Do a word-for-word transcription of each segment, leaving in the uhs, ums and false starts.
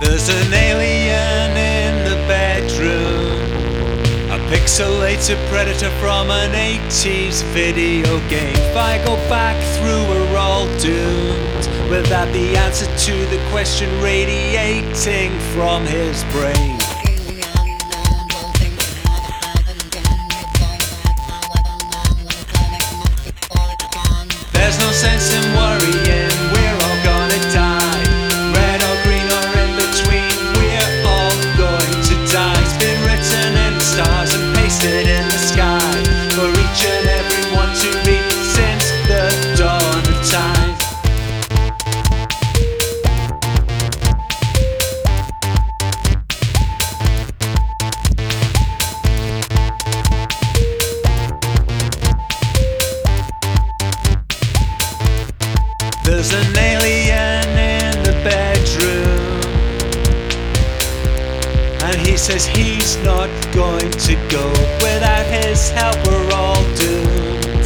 There's an alien in the bedroom, a pixelated predator from an eighties video game. If I go back through, we're all doomed, without the answer to the question radiating from his brain. There's no sense in worrying, we're all gonna die. Red or green or in between, we're all going to die. It's been written in the stars and pasted in the sky for each and every one to read since the dawn of time. There's an alien in the bedroom, and he says he's not going to go. Without his help we're all doomed,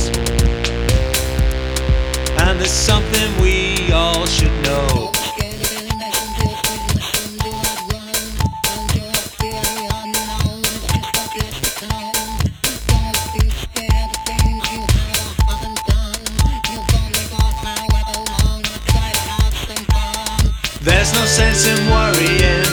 and there's something we all should know. There's no sense in worrying,